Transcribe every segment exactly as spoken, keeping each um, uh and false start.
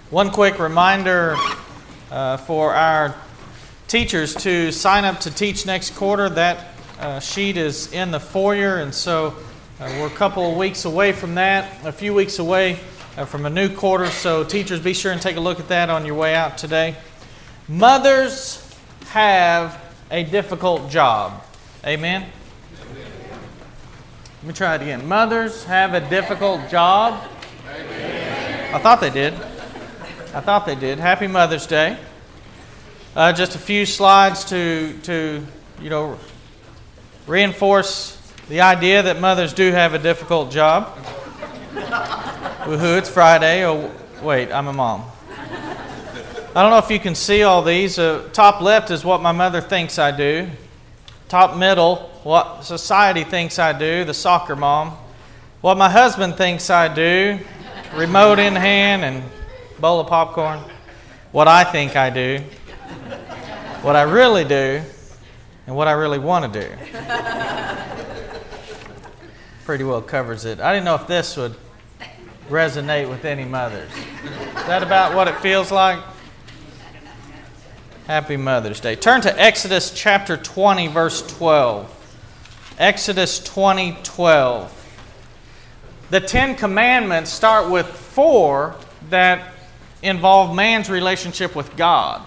One quick reminder uh, for our teachers to sign up to teach next quarter. That uh, sheet is in the foyer, and so uh, we're a couple of weeks away from that, a few weeks away uh, from a new quarter. So teachers, be sure and take a look at that on your way out today. Mothers have a difficult job. Amen? Let me try it again. Mothers have a difficult job. Amen. I thought they did. I thought they did. Happy Mother's Day. Uh, just a few slides to, to, you know, reinforce the idea that mothers do have a difficult job. Woohoo, it's Friday. Oh, wait, I'm a mom. I don't know if you can see all these. Uh, top left is what my mother thinks I do. Top middle, what society thinks I do, the soccer mom. What my husband thinks I do, remote in hand and bowl of popcorn. What I think I do. What I really do. And what I really want to do. Pretty well covers it. I didn't know if this would resonate with any mothers. Is that about what it feels like? Happy Mother's Day. Turn to Exodus chapter twenty, verse twelve. Exodus twenty, twelve. The Ten Commandments start with four that involve man's relationship with God.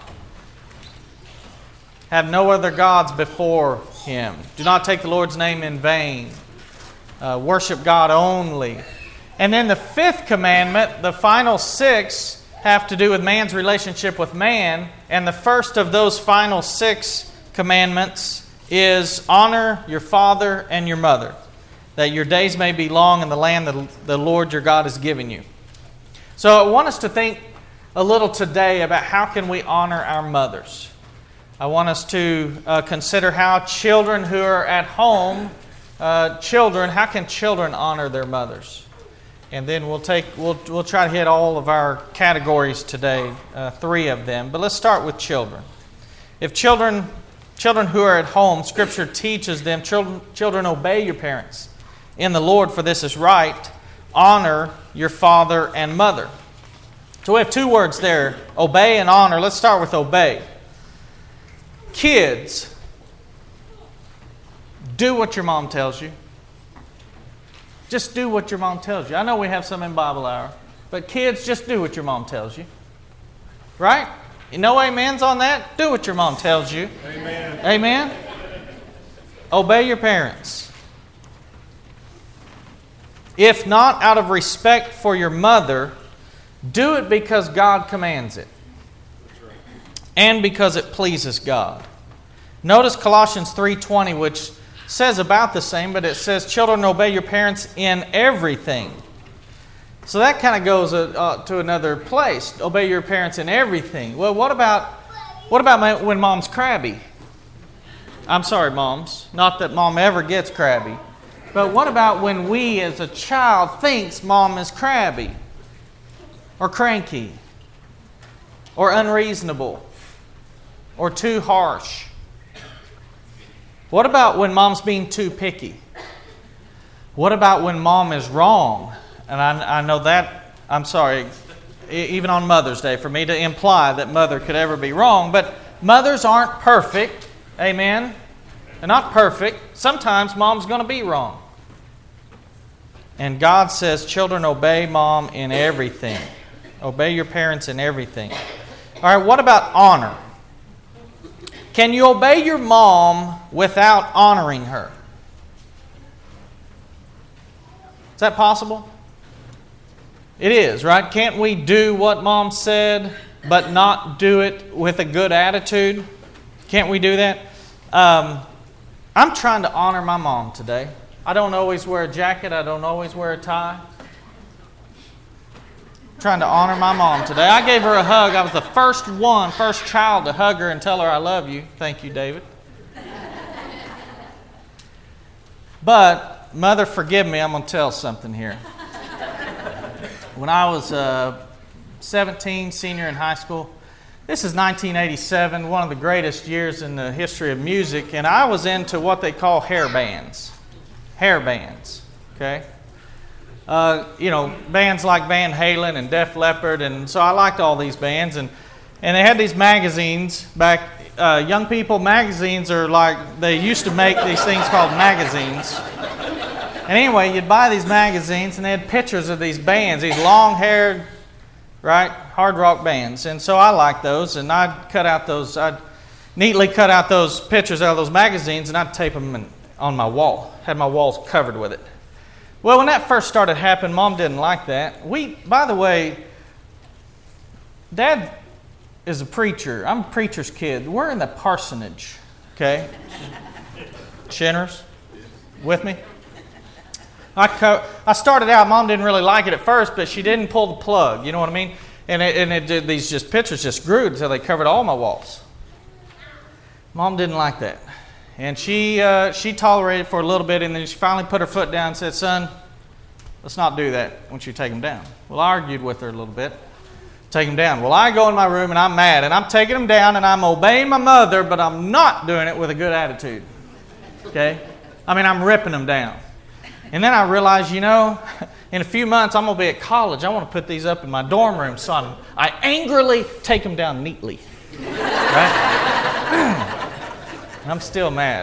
Have no other gods before Him. Do not take the Lord's name in vain. Uh, worship God only. And then the fifth commandment, the final six, have to do with man's relationship with man. And the first of those final six commandments is honor your father and your mother, that your days may be long in the land that the Lord your God has given you. So I want us to think a little today about how can we honor our mothers. I want us to uh, consider how children who are at home, uh, children, how can children honor their mothers? And then we'll take we'll we'll try to hit all of our categories today, uh, three of them. But let's start with children. If children children who are at home, Scripture teaches them, children children obey your parents in the Lord, for this is right. Honor your father and mother. So we have two words there, obey and honor. Let's start with obey. Kids, do what your mom tells you. Just do what your mom tells you. I know we have some in Bible Hour, but kids, just do what your mom tells you. Right? You know amens on that? Do what your mom tells you. Amen. Amen? Obey your parents. If not out of respect for your mother, do it because God commands it. And because it pleases God. Notice Colossians three twenty, which says about the same, but it says, children, obey your parents in everything. So that kind of goes uh, uh, to another place. Obey your parents in everything. Well, what about what about my, when mom's crabby? I'm sorry, moms. Not that mom ever gets crabby. But what about when we as a child thinks mom is crabby? Or cranky? Or unreasonable? Or too harsh? What about when mom's being too picky? What about when mom is wrong? And I, I know that, I'm sorry, even on Mother's Day, for me to imply that mother could ever be wrong. But mothers aren't perfect. Amen? They're not perfect. Sometimes mom's going to be wrong. And God says, children, obey mom in everything. Obey your parents in everything. All right, what about honor? Can you obey your mom without honoring her? Is that possible? It is, right? Can't we do what mom said, but not do it with a good attitude? Can't we do that? Um, I'm trying to honor my mom today. I don't always wear a jacket. I don't always wear a tie. Trying to honor my mom today. I gave her a hug. I was the first one, first child to hug her and tell her I love you. Thank you, David. But, mother, forgive me, I'm going to tell something here. When I was uh, seventeen, senior in high school, this is nineteen eighty-seven, one of the greatest years in the history of music, and I was into what they call hair bands. Hair bands, okay? uh, you know, bands like Van Halen and Def Leppard, and so I liked all these bands. And, and they had these magazines back. Uh, young people magazines are like, they used to make these things called magazines. And anyway, you'd buy these magazines, and they had pictures of these bands, these long-haired, right, hard rock bands. And so I liked those, and I'd cut out those, I'd neatly cut out those pictures out of those magazines, and I'd tape them in, on my wall. Had my walls covered with it. Well, when that first started happening, Mom didn't like that. We, by the way, Dad is a preacher. I'm a preacher's kid. We're in the parsonage, okay? Shinners, with me? I, co- I started out, Mom didn't really like it at first, but she didn't pull the plug, you know what I mean? And it, and it did, these just pictures just grew until they covered all my walls. Mom didn't like that. And she uh, she tolerated it for a little bit, and then she finally put her foot down and said, son, let's not do that once you take them down. Well, I argued with her a little bit. Take them down. Well, I go in my room, and I'm mad, and I'm taking them down, and I'm obeying my mother, but I'm not doing it with a good attitude. Okay? I mean, I'm ripping them down. And then I realized, you know, in a few months I'm going to be at college. I want to put these up in my dorm room. So I'm, I angrily take them down neatly. Right? I'm still mad.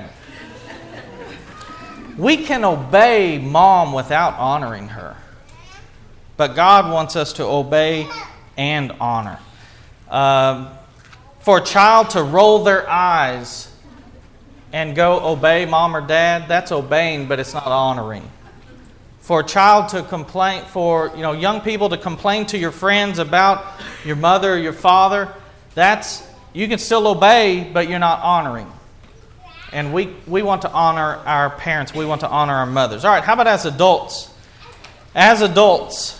We can obey Mom without honoring her. But God wants us to obey and honor. Um, for a child to roll their eyes and go obey Mom or Dad, that's obeying, but it's not honoring. For a child to complain, for you know young people to complain to your friends about your mother or your father, that's you can still obey, but you're not honoring. And we, we want to honor our parents. We want to honor our mothers. All right, how about as adults? As adults,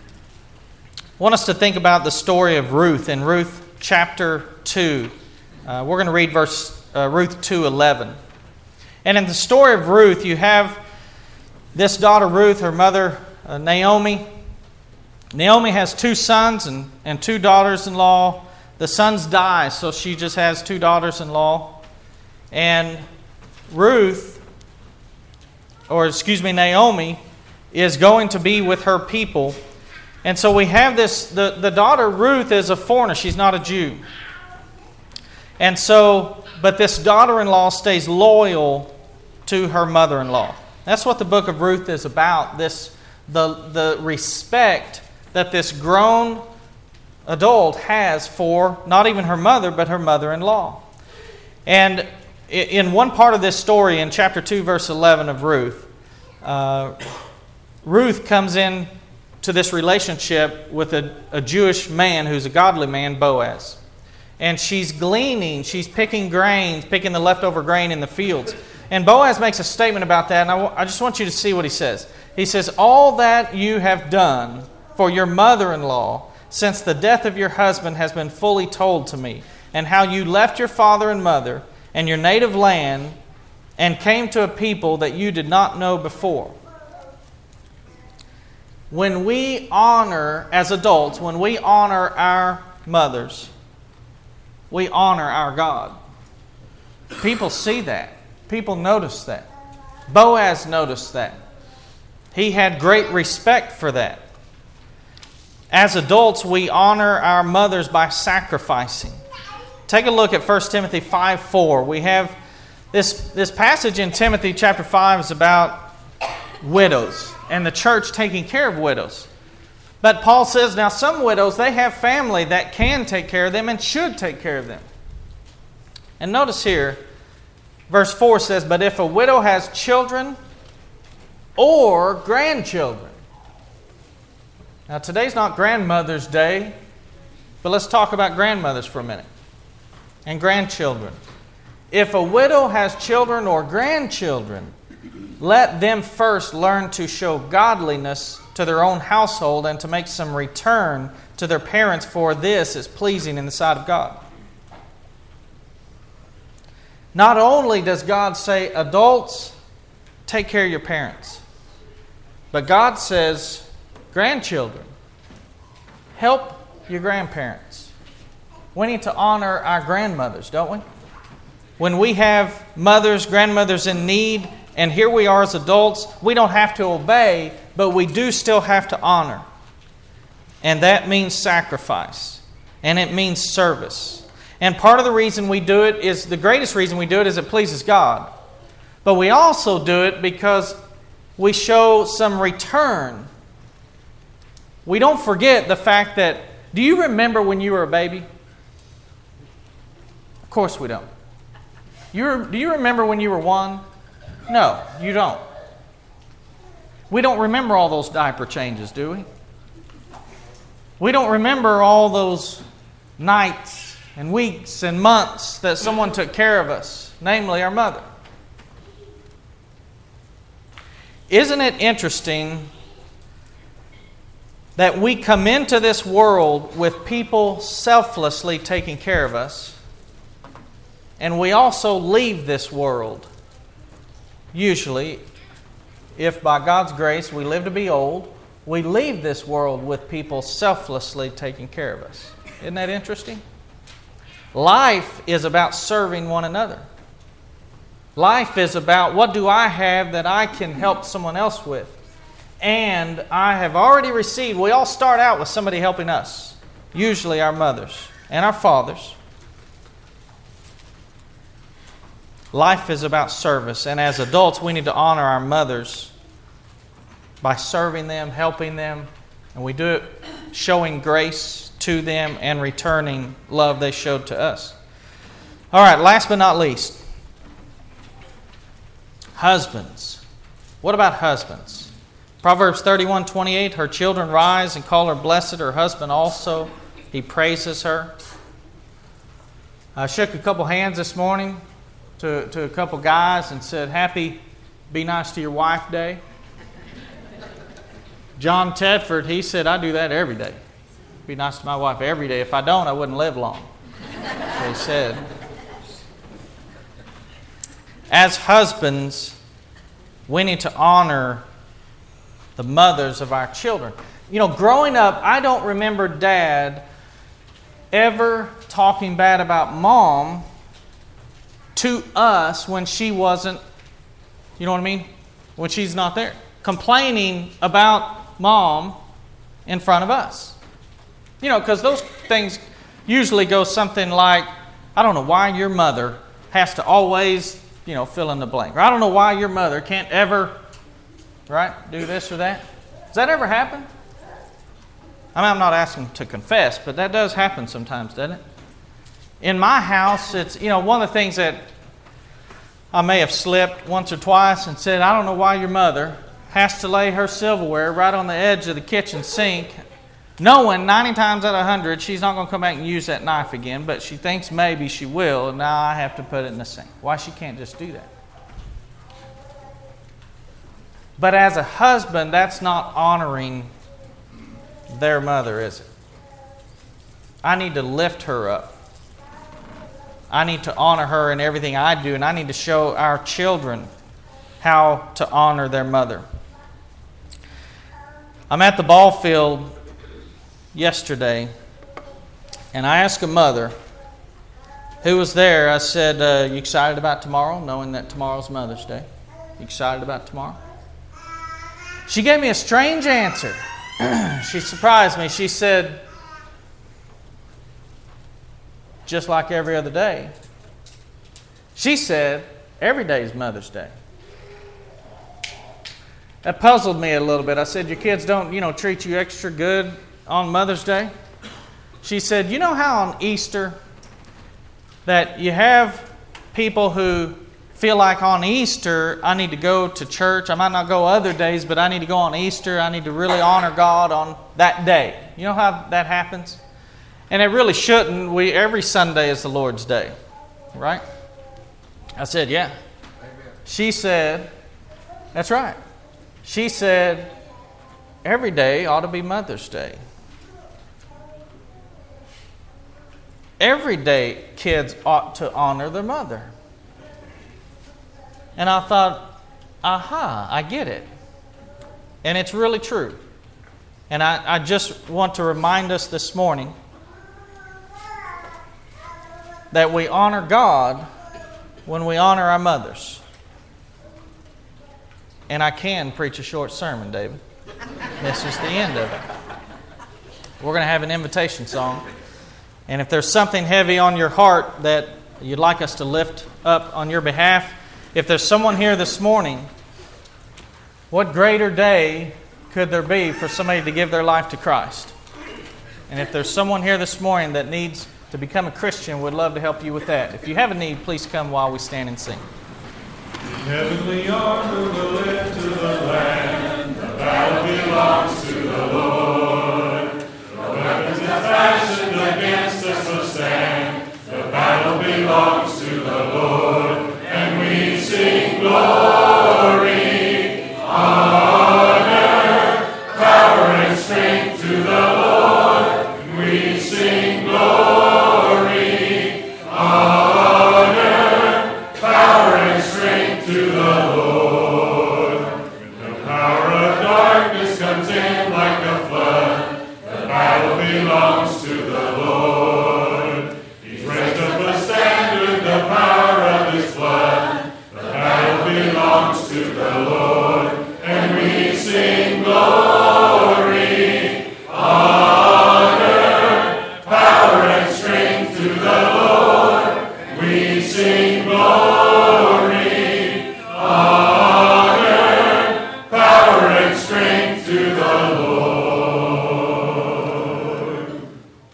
I want us to think about the story of Ruth in Ruth chapter two. Uh, we're going to read verse uh, Ruth two eleven. And in the story of Ruth, you have this daughter Ruth, her mother uh, Naomi. Naomi has two sons and, and two daughters-in-law. The sons die, so she just has two daughters-in-law. And Ruth, or excuse me, Naomi, is going to be with her people. And so we have this, the, the daughter Ruth is a foreigner. She's not a Jew. And so, but this daughter-in-law stays loyal to her mother-in-law. That's what the book of Ruth is about. This, the, the respect that this grown adult has for not even her mother, but her mother-in-law. And in one part of this story, in chapter two, verse eleven of Ruth, uh, Ruth comes in to this relationship with a, a Jewish man who's a godly man, Boaz. And she's gleaning, she's picking grains, picking the leftover grain in the fields. And Boaz makes a statement about that, and I, w- I just want you to see what he says. He says, all that you have done for your mother-in-law since the death of your husband has been fully told to me, and how you left your father and mother and your native land and came to a people that you did not know before. When we honor, as adults, when we honor our mothers, we honor our God. People see that. People notice that. Boaz noticed that. He had great respect for that. As adults, we honor our mothers by sacrificing. Take a look at First Timothy five four. We have this, this passage in Timothy chapter five is about widows and the church taking care of widows. But Paul says, now some widows, they have family that can take care of them and should take care of them. And notice here, verse four says, but if a widow has children or grandchildren. Now today's not Grandmother's Day, but let's talk about grandmothers for a minute. And grandchildren. If a widow has children or grandchildren, let them first learn to show godliness to their own household and to make some return to their parents, for this is pleasing in the sight of God. Not only does God say, adults, take care of your parents, but God says, grandchildren, help your grandparents. We need to honor our grandmothers, don't we? When we have mothers, grandmothers in need, and here we are as adults, we don't have to obey, but we do still have to honor. And that means sacrifice. And it means service. And part of the reason we do it is, the greatest reason we do it is it pleases God. But we also do it because we show some return. We don't forget the fact that, do you remember when you were a baby? Of course we don't. You do you remember when you were one? No, you don't. We don't remember all those diaper changes, do we? We don't remember all those nights and weeks and months that someone took care of us, namely our mother. Isn't it interesting that we come into this world with people selflessly taking care of us, and we also leave this world, usually, if by God's grace we live to be old, we leave this world with people selflessly taking care of us. Isn't that interesting? Life is about serving one another. Life is about, what do I have that I can help someone else with? And I have already received, we all start out with somebody helping us. Usually our mothers and our fathers. Life is about service. And as adults, we need to honor our mothers by serving them, helping them. And we do it showing grace to them and returning love they showed to us. All right, last but not least. Husbands. What about husbands? Proverbs thirty-one twenty-eight, her children rise and call her blessed, her husband also, he praises her. I shook a couple hands this morning to, to a couple guys and said, happy Be Nice to Your Wife Day. John Tedford, he said, I do that every day. Be nice to my wife every day. If I don't, I wouldn't live long. So he said. As husbands, we need to honor the mothers of our children. You know, growing up, I don't remember Dad ever talking bad about Mom to us when she wasn't, you know what I mean? When she's not there. Complaining about Mom in front of us. You know, because those things usually go something like, I don't know why your mother has to always, you know, fill in the blank. Or I don't know why your mother can't ever, right, do this or that. Does that ever happen? I mean, I'm not asking to confess, but that does happen sometimes, doesn't it? In my house, it's, you know, one of the things that I may have slipped once or twice and said, I don't know why your mother has to lay her silverware right on the edge of the kitchen sink, knowing ninety times out of one hundred she's not going to come back and use that knife again, but she thinks maybe she will, and now I have to put it in the sink. Why she can't just do that? But as a husband, that's not honoring their mother, is it? I need to lift her up. I need to honor her in everything I do, and I need to show our children how to honor their mother. I'm at the ball field yesterday, and I asked a mother who was there, I said, uh, you excited about tomorrow, knowing that tomorrow's Mother's Day? You excited about tomorrow? She gave me a strange answer. She surprised me. She said, just like every other day. She said, every day is Mother's Day. That puzzled me a little bit. I said, your kids don't, you know, treat you extra good on Mother's Day? She said, you know how on Easter that you have people who feel like on Easter I need to go to church. I might not go other days, but I need to go on Easter. I need to really honor God on that day. You know how that happens? And it really shouldn't. We every Sunday is the Lord's Day, right? I said, yeah. Amen. She said, that's right. She said, every day ought to be Mother's Day. Every day kids ought to honor their mother. And I thought, aha, I get it. And it's really true. And I, I just want to remind us this morning that we honor God when we honor our mothers. And I can preach a short sermon, David. This is the end of it. We're going to have an invitation song. And if there's something heavy on your heart that you'd like us to lift up on your behalf, if there's someone here this morning, what greater day could there be for somebody to give their life to Christ? And if there's someone here this morning that needs to become a Christian, we'd love to help you with that. If you have a need, please come while we stand and sing. Heavenly armor will lift to the land, the battle belongs to